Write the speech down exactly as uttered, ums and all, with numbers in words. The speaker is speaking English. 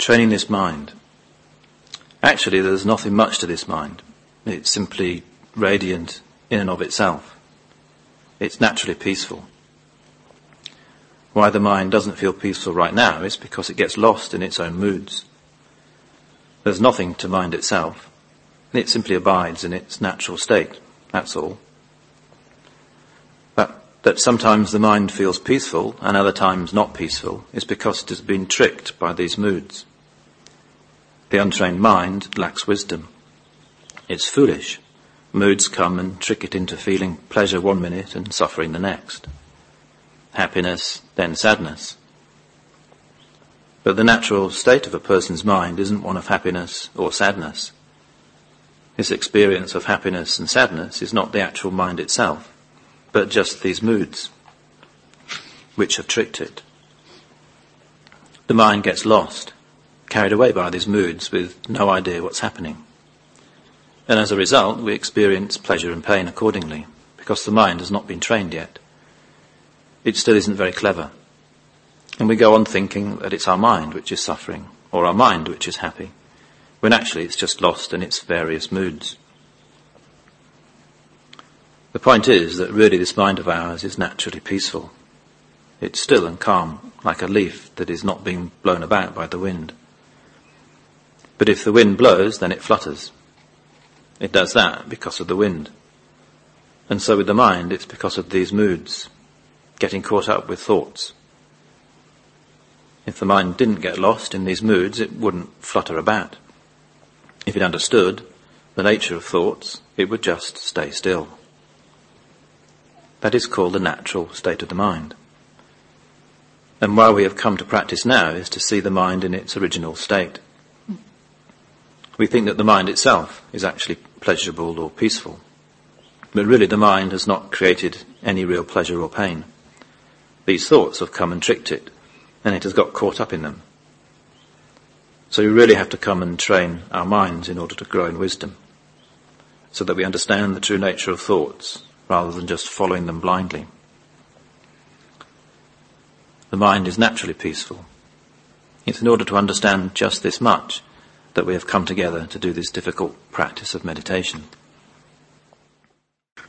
training this mind. Actually, there's nothing much to this mind. It's simply radiant in and of itself. It's naturally peaceful. Why the mind doesn't feel peaceful right now is because it gets lost in its own moods. There's nothing to mind itself. It simply abides in its natural state, that's all. But that sometimes the mind feels peaceful and other times not peaceful is because it has been tricked by these moods. The untrained mind lacks wisdom. It's foolish. Moods come and trick it into feeling pleasure one minute and suffering the next. Happiness, then sadness. But the natural state of a person's mind isn't one of happiness or sadness. His experience of happiness and sadness is not the actual mind itself, but just these moods, which have tricked it. The mind gets lost, carried away by these moods with no idea what's happening. And as a result, we experience pleasure and pain accordingly, because the mind has not been trained yet. It still isn't very clever. And we go on thinking that it's our mind which is suffering, or our mind which is happy, when actually it's just lost in its various moods. The point is that really this mind of ours is naturally peaceful. It's still and calm, like a leaf that is not being blown about by the wind. But if the wind blows, then it flutters. It does that because of the wind. And so with the mind, it's because of these moods, getting caught up with thoughts. If the mind didn't get lost in these moods, it wouldn't flutter about. If it understood the nature of thoughts, it would just stay still. That is called the natural state of the mind. And why we have come to practice now is to see the mind in its original state. We think that the mind itself is actually pleasurable or peaceful. But really the mind has not created any real pleasure or pain. These thoughts have come and tricked it, and it has got caught up in them. So we really have to come and train our minds in order to grow in wisdom, so that we understand the true nature of thoughts, rather than just following them blindly. The mind is naturally peaceful. It's in order to understand just this much that we have come together to do this difficult practice of meditation.